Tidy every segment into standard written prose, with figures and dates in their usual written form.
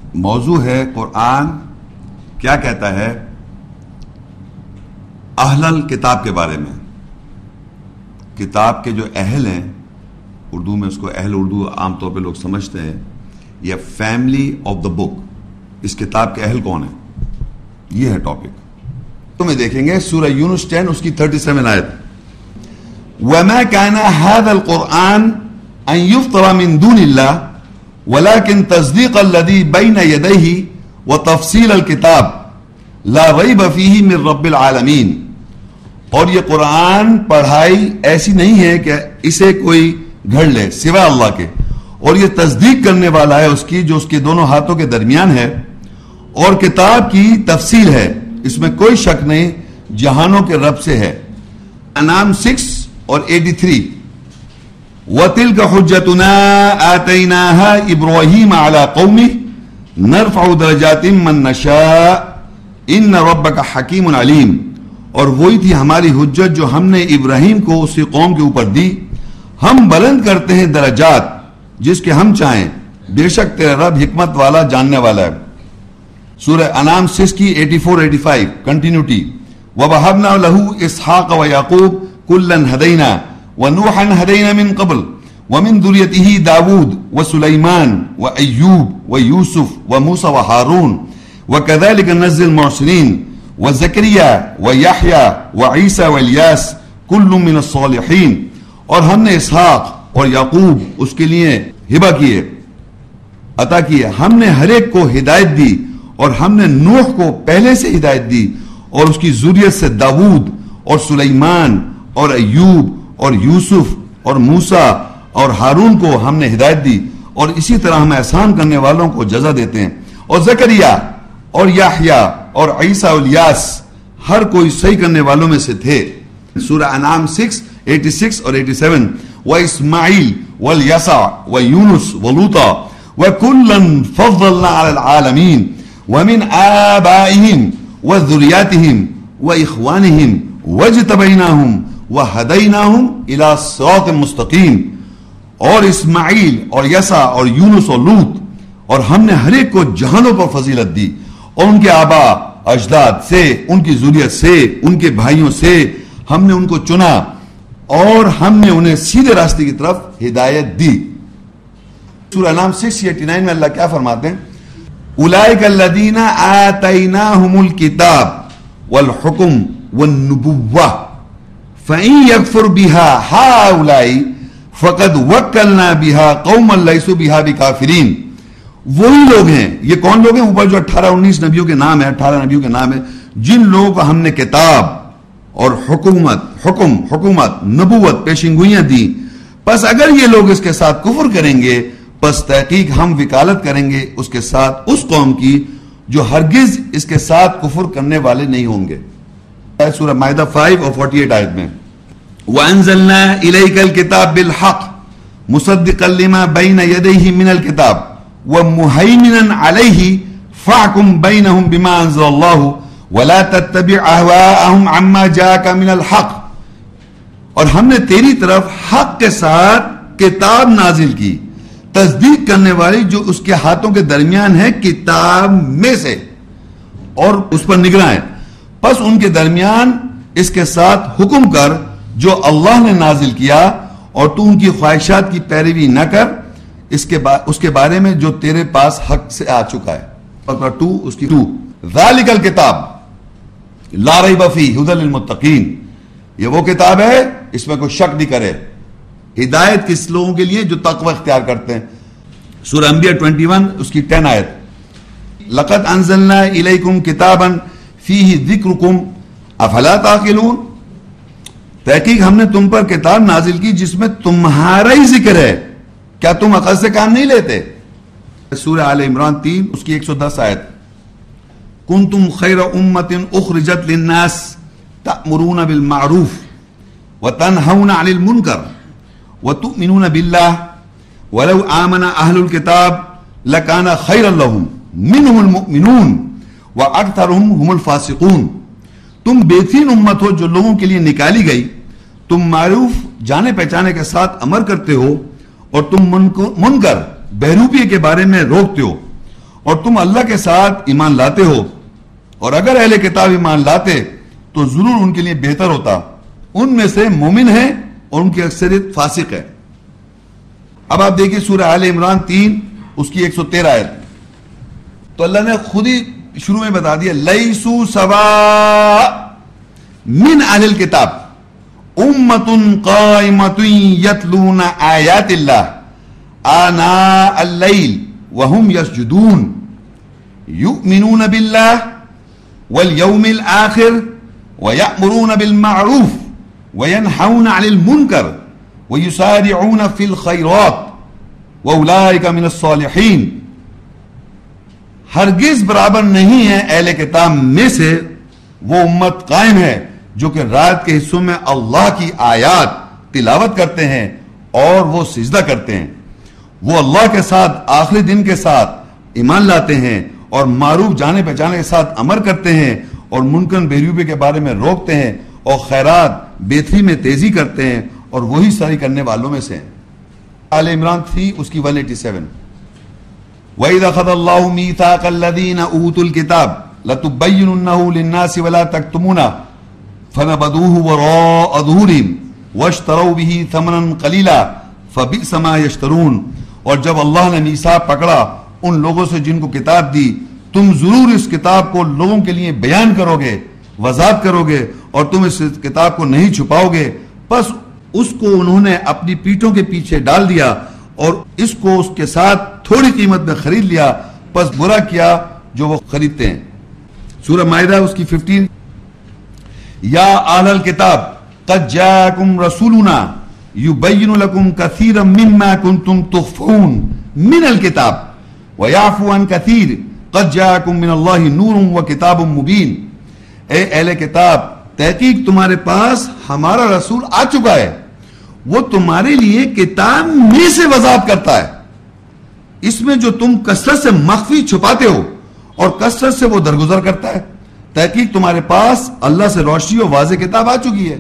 موضوع ہے قرآن کیا کہتا ہے اہل الکتاب کے بارے میں. کتاب کے جو اہل ہیں، اردو میں اس کو اہل اردو عام طور پہ لوگ سمجھتے ہیں، یا فیملی آف دا بک. اس کتاب کے اہل کون ہیں؟ یہ ہے ٹاپک. تو میں دیکھیں گے سورہ یونس 10 اس کی 37 آیت. وَمَا كَانَ هَذَا الْقُرْآنِ أَن يُفْتَرَ مِن دُونِ اللَّهِ وَلَكِن تَصْدِيقَ الَّذِي بَيْنَ يَدَيْهِ وَتَفْصِيلَ الْكِتَابِ لَا رَيْبَ فِيهِ مِن رَبِّ الْعَالَمِينَ. اور یہ قرآن پڑھائی ایسی نہیں ہے کہ اسے کوئی گھڑ لے سوائے اللہ کے، اور یہ تصدیق کرنے والا ہے اس کی جو اس کے دونوں ہاتھوں کے درمیان ہے، اور کتاب کی تفصیل ہے، اس میں کوئی شک نہیں، جہانوں کے رب سے ہے. انعام 6 اور 83. وَتِلْكَ حُجَّتُنَا آتَيْنَاهَا إِبْرَاهِيمَ عَلَى قَوْمِهِ نَرْفَعُ دَرَجَاتٍ مَّن نَّشَاءُ إِنَّ رَبَّكَ حَكِيمٌ عَلِيمٌ. اور وہی تھی ہماری حجت جو ہم نے ابراہیم کو اس کی قوم کے اوپر دی، ہم بلند کرتے ہیں درجات جس کے ہم چاہیں، بے شک تیرا رب حکمت والا جاننے والا ہے. سورہ انعام 6 کی 84-85 کنٹینیوٹی. وَوَهَبْنَا لَهُ إِسْحَاقَ وَيَعْقُوبَ كُلًّا هَدَيْنَا وَنُوحًا هَدَيْنَا مِن قَبْلُ وَمِن ذُرِّيَّتِهِ داود وسليمان وأيوب ويوسف وموسى وهارون وكذلك نجزي المحسنين وزكريا ويحيى وعيسى والياس كل من الصالحين. اور ہم نے اسحاق اور یعقوب اس کے لیے ہبہ کیے، عطا کیے. ہم نے ہر ایک کو ہدایت دی، اور ہم نے نوح کو پہلے سے ہدایت دی، اور اس کی ذریت سے داود اور سلیمان اور ایوب اور یوسف اور موسیٰ اور ہارون کو ہم نے ہدایت دی، اور اسی طرح ہم احسان کرنے والوں کو جزا دیتے ہیں. اور زکریا اور یحییٰ اور عیسیٰ اور الیاس ہر کوئی صحیح کرنے والوں میں سے تھے. سورہ انعام 6 86 اور 87. واسماعیل والیسع ویونس ولوطا وکلا فضلنا علی العالمین ومن آبائهم وذریاتهم واخوانهم واجتبیناهم وہدیناہم الی صراط مستقیم. اور اسماعیل اور یسع اور یونس اور لوط، اور ہم نے ہر ایک کو جہانوں پر فضیلت دی، اور ان کے آبا اجداد سے، ان کی ذریت سے، ان کے بھائیوں سے ہم نے ان کو چنا، اور ہم نے انہیں سیدھے راستے کی طرف ہدایت دی. سورہ انعام 6:89 میں اللہ کیا فرماتے ہیں؟ اولئک الذین آتیناہم الکتاب والحکم والنبوہ فَإِن يَكْفُرْ بِهَا هَؤُلَاءِ فَقَدْ وَكَّلْنَا بِهَا قَوْمًا لَيْسُوا بِهَا بِكَافِرِينَ. وہی لوگ ہیں، یہ کون لوگ ہیں؟ اوپر جو 18-19 نبیوں کے نام ہے، 18 نبیوں کے نام ہے، جن لوگوں کو ہم نے کتاب اور حکومت نبوت پیشنگوئیاں دی. پس اگر یہ لوگ اس کے ساتھ کفر کریں گے، پس تحقیق ہم وکالت کریں گے اس کے ساتھ اس قوم کی جو ہرگز اس کے ساتھ کفر کرنے والے نہیں ہوں گے. سورہ مائدہ 5 اور 48 آیت میں. وَأَنزَلْنَا إِلَيْكَ الْكِتَابَ بِالْحَقِّ مُصَدِّقًا لِمَا بَيْنَ يَدَيْهِ مِنَ الْكِتَابِ وَمُهَيْمِنًا عَلَيْهِ فَاحْكُم بَيْنَهُم بِمَا أَنزَلَ اللَّهُ وَلَا تَتَّبِعْ أَهْوَاءَهُمْ عَمَّا جَاءَكَ مِنَ الْحَقِّ. اور ہم نے تیری طرف حق کے ساتھ کتاب نازل کی، تصدیق کرنے والی جو اس کے ہاتھوں کے درمیان ہے کتاب میں سے، اور اس پر نگراں ہے. پس ان کے درمیان اس کے ساتھ حکم کر جو اللہ نے نازل کیا، اور تو ان کی خواہشات کی پیروی نہ کر اس کے بارے میں جو تیرے پاس حق سے آ چکا ہے. اور 2 اس کی 2 ذالک الکتاب لا ریب فیہ ھدی للمتقین. یہ وہ کتاب ہے اس میں کوئی شک نہیں کرے، ہدایت کس لوگوں کے لیے جو تقوی اختیار کرتے ہیں. سورہ انبیاء 21 اس کی 10 آیت. لقد انزلنا الیکم کتابا فیہ ذکرکم افلا تعقلون. تحقیق ہم نے تم پر کتاب نازل کی جس میں تمہارا ہی ذکر ہے، کیا تم عقل سے کام نہیں لیتے؟ سورہ آل عمران 3 اس کی 110 آیت. کنتم خیر امت اخرجت للناس تأمرون بالمعروف وتنہون عن المنکر وتؤمنون باللہ ولو آمن اہل الکتاب لکان خیرا لہم منہم المؤمنون وَأَكْثَرُهُمْ هُمُ الْفَاسِقُونَ. تم بہترین امت ہو جو لوگوں کے لیے نکالی گئی، تم معروف جانے پہچانے کے ساتھ امر کرتے ہو، اور تم منکر بہروپی کے بارے میں روکتے ہو، اور تم اللہ کے ساتھ ایمان لاتے ہو، اور اگر اہل کتاب ایمان لاتے تو ضرور ان کے لیے بہتر ہوتا، ان میں سے مومن ہیں اور ان کی اکثریت فاسق ہے۔ اب آپ دیکھیں سورہ آل عمران 3 اس کی 113 آیت، تو اللہ نے خود ہی شروع میں بتا دیا لیسو سواء من اہل الکتاب امۃ قائمۃ یتلون آیات اللہ آناء اللیل وهم یسجدون یؤمنون باللہ والیوم الآخر ویأمرون بالمعروف وینہون عن المنکر ویسارعون فی الخیرات واولئک من الصالحین۔ ہرگز برابر نہیں ہے اہل کتاب میں سے وہ امت قائم ہے جو کہ رات کے حصوں میں اللہ کی آیات تلاوت کرتے ہیں اور وہ سجدہ کرتے ہیں، وہ اللہ کے ساتھ آخری دن کے ساتھ ایمان لاتے ہیں اور معروف جانے پہچانے کے ساتھ امر کرتے ہیں اور منکر بے کے بارے میں روکتے ہیں اور خیرات بہتری میں تیزی کرتے ہیں اور وہی ساری کرنے والوں میں سے ہیں۔ آل عمران 3 اس کی 187۔ وَإِذَا أَخَذَ اللَّهُ مِيثَاقَ الَّذِينَ أُوتُوا الْكِتَابَ لَتُبَيِّنُنَّهُ لِلنَّاسِ وَلَا تَكْتُمُونَهُ فَنَبَذُوهُ وَرَاءَ ظُهُورِهِمْ وَاشْتَرَوْا بِهِ ثَمَنًا قَلِيلًا فَبِئْسَ مَا يَشْتَرُونَ۔ اور جب اللہ نے میثاق پکڑا ان لوگوں سے جن کو کتاب دی، تم ضرور اس کتاب کو لوگوں کے لیے بیان کرو گے، وضاحت کرو گے اور تم اس کتاب کو نہیں چھپاؤ گے، پس اس کو انہوں نے اپنی پیٹھوں کے پیچھے ڈال دیا اور اس کو اس کے ساتھ تھوڑی قیمت میں خرید لیا، پس برا کیا جو وہ خریدتے ہیں۔ سورہ مائدہ اس کی 15۔ یا اہل الکتاب قد جاءکم رسولنا یبین لکم کثیرا مما کنتم تخفون من الکتاب ویعفو عن کثیر قد جاءکم من اللہ نور وکتاب مبین۔ اے اہل کتاب، تحقیق تمہارے پاس ہمارا رسول آ چکا ہے، وہ تمہارے لیے کتاب میں سے وضاحت کرتا ہے، اس میں جو تم کثرت سے مخفی چھپاتے ہو اور کثرت سے وہ درگزر کرتا ہے۔ تحقیق تمہارے پاس اللہ سے روشنی اور واضح کتاب آ چکی ہے۔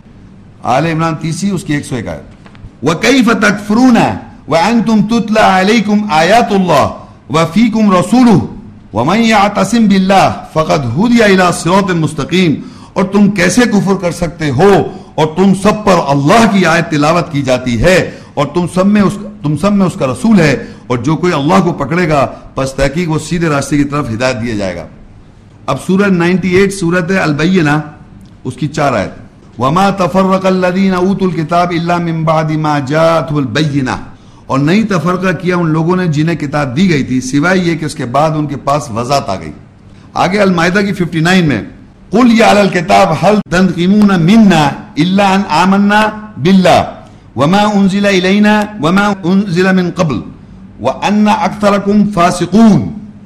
آل عمران 30 اس کی 101 آیت۔ وَكَيْفَ تَكْفُرُونَ وَأَنْتُمْ تُتْلَى عَلَيْكُمْ آيَاتُ اللَّهِ وَفِيكُمْ رَسُولُهُ وَمَنْ يَعْتَصِمْ بِاللَّهِ فَقَدْ هُدِيَ إِلَى صِرَاطٍ مُسْتَقِيمٍ۔ اور تم کیسے کفر کر سکتے ہو اور تم سب پر اللہ کی آیت تلاوت کی جاتی ہے اور تم سب میں اس کا رسول ہے، اور جو کوئی اللہ کو پکڑے گا پس تحقیق وہ سیدھے راستے کی طرف ہدایت دیا جائے گا۔ اب سورہ 98 سورۃ البینہ اس کی 4 آیت۔ وما تفرق الذین اوتوا الکتاب الا من بعد ما جاءتهم البینہ۔ اور نہیں تفرقہ کیا ان لوگوں نے جنہیں کتاب دی گئی تھی سوائے یہ کہ اس کے بعد ان کے پاس وضاحت آ گئی۔ آگے المائدہ کی 59 میں قل یا اہل الکتاب هل تنقمون منا الا ان آمنا باللہ وما انزل الینا وما انزل من قبل وان اکثرکم فاسقون۔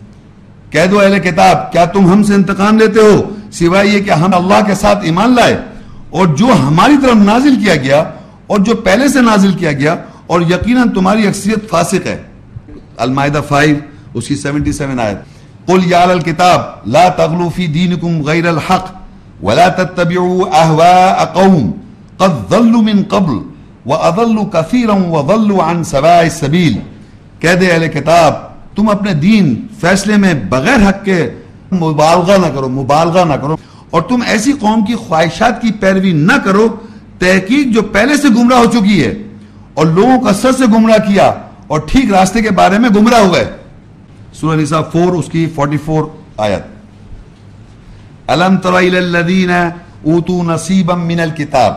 کہہ دو اہل کتاب، کیا تم ہم سے انتقام لیتے ہو سوائے یہ کہ ہم اللہ کے ساتھ ایمان لائے اور جو ہماری طرف نازل کیا گیا اور جو پہلے سے نازل کیا گیا، اور یقیناً تمہاری اکثریت فاسق ہے۔ المائدہ 5 اس کی 77 آیت۔ قل یا اہل الکتاب لا تغلوا فی دینکم غیر الحق ولا تتبعوا اہواء قوم قد ضلوا من قبل واضلوا کثیرا وضلوا عن سواء السبیل۔ کہہ دے اہل کتاب، تم اپنے دین فیصلے میں بغیر حق کے مبالغہ نہ کرو اور تم ایسی قوم کی خواہشات کی پیروی نہ کرو، تحقیق جو پہلے سے گمراہ ہو چکی ہے اور لوگوں کا سر سے گمراہ کیا اور ٹھیک راستے کے بارے میں گمراہ ہوئے۔ سورہ نساء 4 اس کی 44 آیت۔ الم تر الی الذین اوتوا نصیبا من الکتاب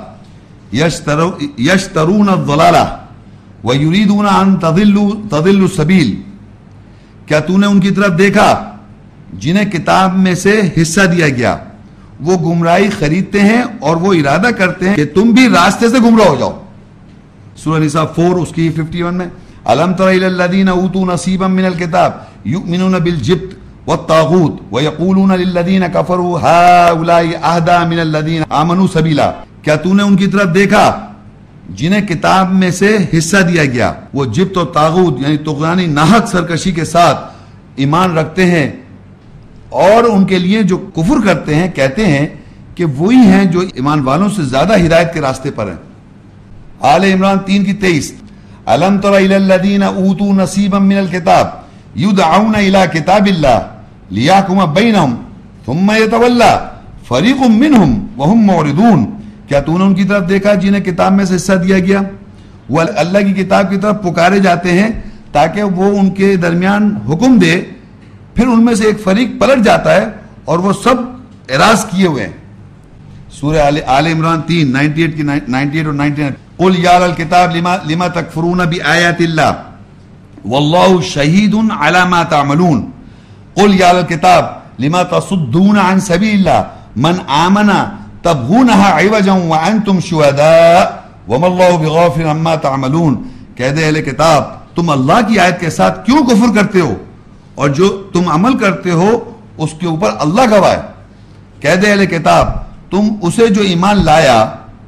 یشترون الضلالہ ویریدون ان تضلوا السبیل۔ کیا تو نے ان کی طرف دیکھا جنہیں کتاب میں سے حصہ دیا گیا، وہ گمراہی خریدتے ہیں اور وہ ارادہ کرتے ہیں کہ تم بھی راستے سے گمراہ ہو جاؤ۔ سورہ نساء 4 اس کی 51 میں الم تر الی الذین اوتوا نصیبا من الکتاب یؤمنون بالجبت والطاغوت ویقولون للذین کفروا ہؤلاء اہدی من الذین آمنوا سبیلا۔ کیا تو نے ان کی طرف دیکھا جنہیں کتاب میں سے حصہ دیا گیا، وہ جبت اور طاغوت یعنی طغیانی ناحق سرکشی کے ساتھ ایمان رکھتے ہیں، اور ان کے لیے جو کفر کرتے ہیں کہتے ہیں کہ وہی ہیں جو ایمان والوں سے زیادہ ہدایت کے راستے پر ہیں۔ آل عمران 3 کی 23۔ الم تر الی الذین اوتوا نصیبا من الکتاب یدعون الی کتاب اللہ لیحکم بینہم ثم یتولی فریق منہم وہم معرضون. کیا تو نے ان کی طرف دیکھا جنہیں کتاب میں سے حصہ دیا گیا؟ وہ اللہ کی کتاب کی طرف پکارے جاتے ہیں تاکہ وہ ان کے درمیان حکم دے، پھر ان میں سے ایک فریق پلٹ جاتا ہے اور وہ سب اعراض کیے ہوئے ہیں. سورہ آل عمران 3 98 اور 99. قل یا اہل الکتاب لما تکفرون بآیات اللہ واللہ شہید علی ما تعملون. قل یا اہل الکتاب لما تصدون عن سبیل اللہ من آمن تبغونها عوجا وانتم شہداء وما اللہ بغافل عما تعملون. کہہ دے اہل کتاب تم اللہ کی آیت کے ساتھ کیوں کفر کرتے ہو اور جو تم عمل کرتے ہو اس کے اوپر اللہ گواہ ہے. کہہ دے اہل کتاب تم اسے جو ایمان لایا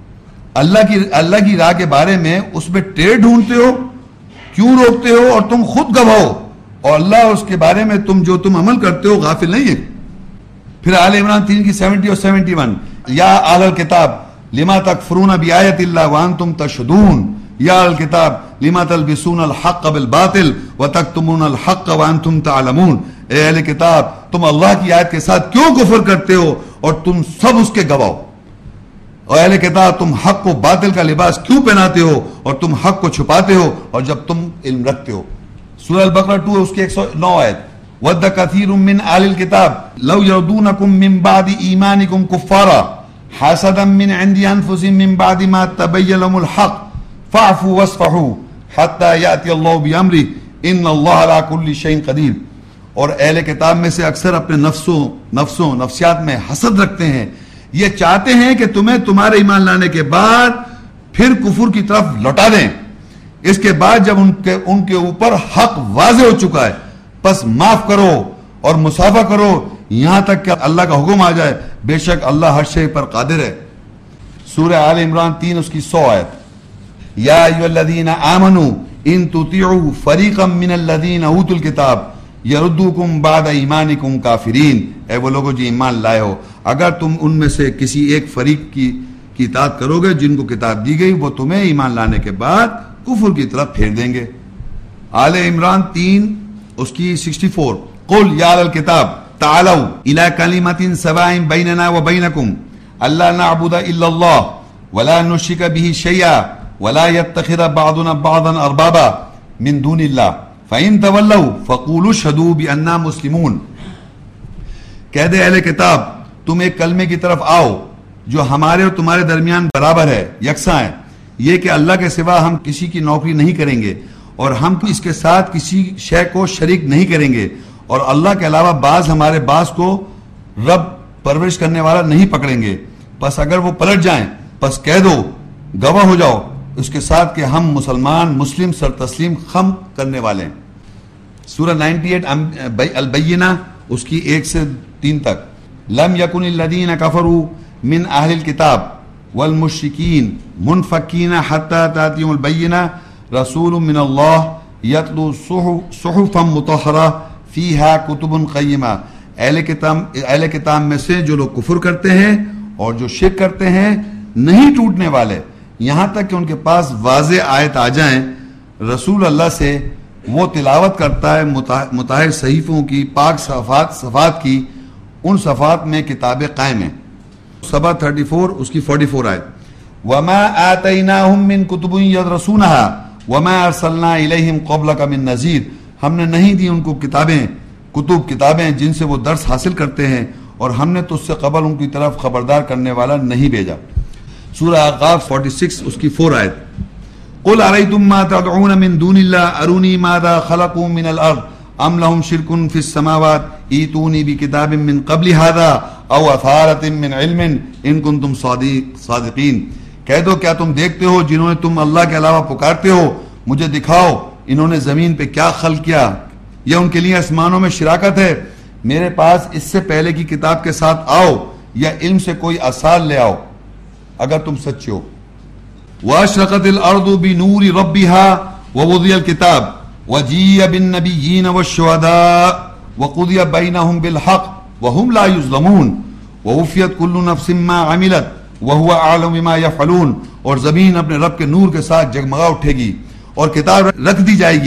اللہ کی راہ کے بارے میں اس میں ٹیڑھ ڈھونڈتے ہو، کیوں روکتے ہو اور تم خود گواہ ہو اور اللہ اس کے بارے میں تم عمل کرتے ہو غافل نہیں ہے. پھر آل عمران 3 کی 70 اور 71. یا اہل الکتاب لما تکفرون بآیات اللہ وانتم تشہدون یا اہل الکتاب لما تلبسون الحق بالباطل وتکتمون الحق وانتم تعلمون. اے اہل کتاب تم اللہ کی آیت کے ساتھ کیوں کفر کرتے ہو اور تم سب اس کے گواہ ہو. اور اہل کتاب تم حق کو باطل کا لباس کیوں پہناتے ہو اور تم حق کو چھپاتے ہو اور جب تم علم رکھتے ہو. سورہ البقرہ 2 اس کی 109 آیت. وَدَّ كَثِيرٌ مِّنْ أَهْلِ الْكِتَابِ لَوْ يَرْدُونَكُم مِّن بَعْدِ إِيمَانِكُمْ كُفَّارًا حَسَدًا مِّنْ عِندِ أَنفُسِهِم مِّن بَعْدِ مَا تَبَيَّنَ لَهُمُ الْحَقُّ فَاعْفُوا وَاصْفَحُوا حَتَّى يَأْتِيَ اللَّهُ بِأَمْرِهِ إِنَّ اللَّهَ عَلَىٰ كُلِّ شَيْءٍ قَدِيرٌ. اور اہل کتاب میں سے اکثر اپنے نفسیات میں حسد رکھتے ہیں، یہ چاہتے ہیں کہ تمہیں تمہارے ایمان لانے کے بعد پھر کفر کی طرف لوٹا دیں، اس کے بعد جب ان کے اوپر حق واضح ہو چکا ہے پس معاف کرو اور مصافحہ کرو یہاں تک کہ اللہ کا حکم آ جائے، بے شک اللہ ہر شے پر قادر ہے. سورہ آل عمران 3 اس کی 100 آیت. یا ایھا الذین آمنوا ان تطیعوا فریقا من الذین اوتوا الکتاب یردوکم بعد ایمانکم کافرین. اے وہ لوگوں جو ایمان لائے ہو، اگر تم ان میں سے کسی ایک فریق کی اطاعت کرو گے جن کو کتاب دی گئی، وہ تمہیں ایمان لانے کے بعد کفر کی طرف پھیر دیں گے. آل عمران 3 اس کی 64. قل یا اہل الکتاب تعالوا الی کلمۃ سواء بیننا وبینکم الا نعبد الا اللہ ولا نشرک به شیئا ولا يتخذ بعضنا بعضا اربابا من دون اللہ فَإِن تَوَلَّوْا فَقُولُوا اشْهَدُوا بِأَنَّا مُسْلِمُونَ. کہہ دے اہل کتاب تم ایک کلمے کی طرف آؤ جو ہمارے اور تمہارے درمیان برابر ہے، یکساں ہے، یہ کہ اللہ کے سوا ہم کسی کی نوکری نہیں کریں گے اور ہم اس کے ساتھ کسی شے کو شریک نہیں کریں گے اور اللہ کے علاوہ بعض ہمارے بعض کو رب پرورش کرنے والا نہیں پکڑیں گے. پس اگر وہ پلٹ جائیں پس کہہ دو، گواہ ہو جاؤ اس کے ساتھ کہ ہم مسلم سر تسلیم خم کرنے والے ہیں. سورہ 98 البینہ اس کی 1 سے 3 تک. لم یکن الذین کفروا من اہل الکتاب والمشرکین منفکین حتی تأتیہم البینہ رسول من اللہ یتلو صحفا مطہرہ فیہا کتب قیمہ. اہل کتاب میں سے جو لوگ کفر کرتے ہیں اور جو شرک کرتے ہیں نہیں ٹوٹنے والے یہاں تک کہ ان کے پاس واضح آیت آ جائیں. رسول اللہ سے وہ تلاوت کرتا ہے مطہر صحیفوں کی، پاک صفات کی، ان صفات میں کتابیں قائم ہیں. سبا 34 اس کی 44 آیت. وما آتیناہم من کتب یدرسونہا وما ارسلنا الیہم قبلک من نذیر. ہم نے نہیں دی ان کو کتابیں جن سے وہ درس حاصل کرتے ہیں اور ہم نے تو اس سے قبل ان کی طرف خبردار کرنے والا نہیں بھیجا. سورہ اعراف 46 اس کی 4 آیت. قل ارأیتم ما تدعون من دون اللہ ارونی ماذا خلقوا من الارض ام لهم شرک فی السماوات ایتونی بکتاب من قبل هذا او اثارۃ من علم ان کنتم صادقین. کہہ دو کیا تم دیکھتے ہو جنہوں نے تم اللہ کے علاوہ پکارتے ہو، مجھے دکھاؤ انہوں نے زمین پہ کیا خلق کیا یا ان کے لیے آسمانوں میں شراکت ہے. میرے پاس اس سے پہلے کی کتاب کے ساتھ آؤ یا علم سے کوئی آثار لے آؤ اگر تم سچے ہو. وَأَشْرَقَتِ الْأَرْضُ بِنُورِ رَبِّهَا وَوُضِعَ الْكِتَابُ وَجِيءَ بِالنَّبِيِّينَ وَالشُّهَدَاءِ وَقُضِيَ بَيْنَهُم بِالْحَقِّ وَهُمْ لَا يُظْلَمُونَ وَوُفِّيَتْ كُلُّ نَفْسٍ مَّا عَمِلَتْ وَهُوَ أَعْلَمُ بِمَا يَفْعَلُونَ. اور زمین اپنے رب کے نور کے ساتھ جگمگا اٹھے گی اور کتاب رکھ دی جائے گی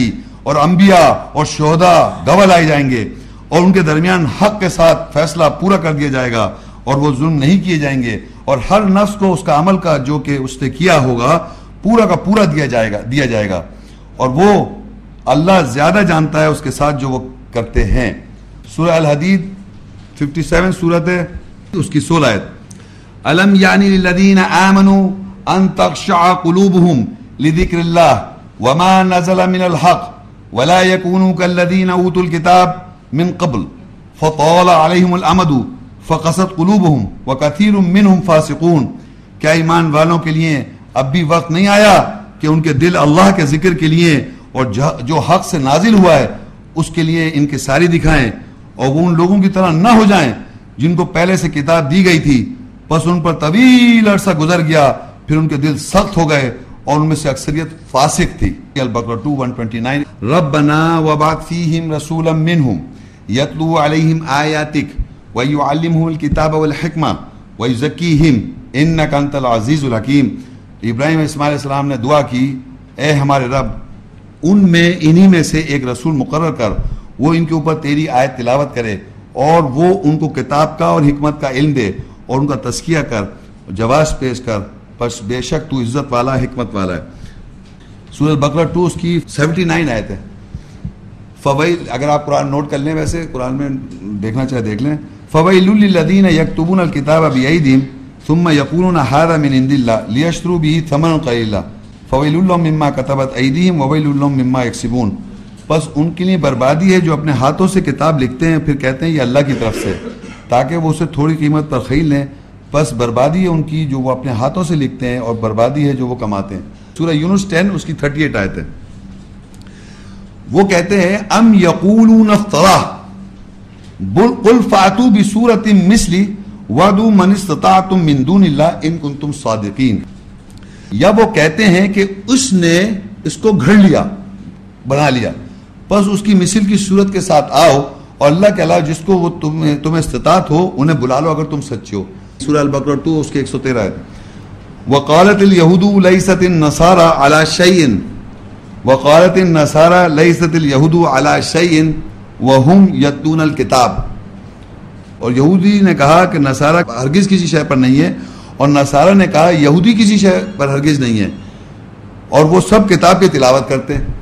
اور انبیاء اور شہداء گواہ لائے جائیں گے اور ان کے درمیان حق کے ساتھ فیصلہ پورا کر دیا جائے گا اور وہ ظلم نہیں کیے جائیں گے اور ہر نفس کو اس کا عمل کا جو کہ اس نے کیا ہوگا پورا کا پورا دیا جائے گا اور وہ اللہ زیادہ جانتا ہے اس کے ساتھ جو وہ کرتے ہیں. سورہ الحدید 57 سورت ہے اس کی 16 آیت. الم یعنی للذین آمنوا ان تخشع قلوبهم لذکر اللہ وما نزل من الحق ولا يكونوا كالذين اوتوا الكتاب من قبل فطال عليهم الامد فقست قلوبهم وكثير منهم فاسقون. کیا ایمان والوں کے لیے اب بھی وقت نہیں آیا کہ ان کے دل اللہ کے ذکر کے لیے اور جو حق سے نازل ہوا ہے اس کے لیے ان کے ساری دکھائیں اور وہ ان لوگوں کی طرح نہ ہو جائیں جن کو پہلے سے کتاب دی گئی تھی بس ان پر طویل عرصہ گزر گیا پھر ان کے دل سخت ہو گئے اور ان میں سے اکثریت فاسق تھی. البقرہ 2:129 ربنا وابعث فیہم رسولا منہم یتلو علیہم آیاتک ویعلمہم الکتاب والحکمہ ویزکیہم انک انت العزیز الحکیم. ابراہیم علیہ السلام نے دعا کی اے ہمارے رب ان میں انہی میں سے ایک رسول مقرر کر وہ ان کے اوپر تیری آیت تلاوت کرے اور وہ ان کو کتاب کا اور حکمت کا علم دے اور ان کا تزکیہ کر جواز پیش کر پس بے شک تو عزت والا حکمت والا ہے. سورہ البقرہ 2 اس کی 79 آیت ہے. فویل اگر آپ قرآن نوٹ کر لیں ویسے قرآن میں دیکھنا چاہے دیکھ لیں. فویل للذین یکتبون الکتاب بایدیہم ثم یقولون ھذا من عند اللہ لیشتروا به ثمنا قلیلا فویل لهم مما کتبت ایدیہم وویل لهم مما یکسبون. بس ان کے لیے بربادی ہے جو اپنے ہاتھوں سے کتاب لکھتے ہیں پھر کہتے ہیں یہ اللہ کی طرف سے تاکہ وہ اسے تھوڑی قیمت پر خرید لیں. بس بربادی ہے ان کی جو وہ اپنے ہاتھوں سے لکھتے ہیں اور بربادی ہے جو وہ کماتے ہیں. سورہ یونس 10 اس کی 38 آیت ہے. وہ کہتے ہیں ام یقولون افتراہ قل فاتوا بسورۃ مثلی وادعوا من استطعتم من دون اللہ ان کنتم صادقین. یا وہ کہتے ہیں کہ اس نے اس کو گھڑ لیا بنا لیا بس اس کی مثل کی صورت کے ساتھ آؤ اور اللہ کے علاوہ جس کو وہ تمہیں استطاعت ہو انہیں بلا لو اگر تم سچے ہو. سورہ البقرہ 2 اس کے 113 آیت. وقالت اليهود ليست النصارى على شيء وقالت النصارى ليست اليهود على شيء وهم يتلون الكتاب. اور یہودی نے کہا کہ نصارہ ہرگز کسی شے پر نہیں ہے اور نصارہ نے کہا یہودی کسی شے پر ہرگز نہیں ہے اور وہ سب کتاب کی تلاوت کرتے ہیں.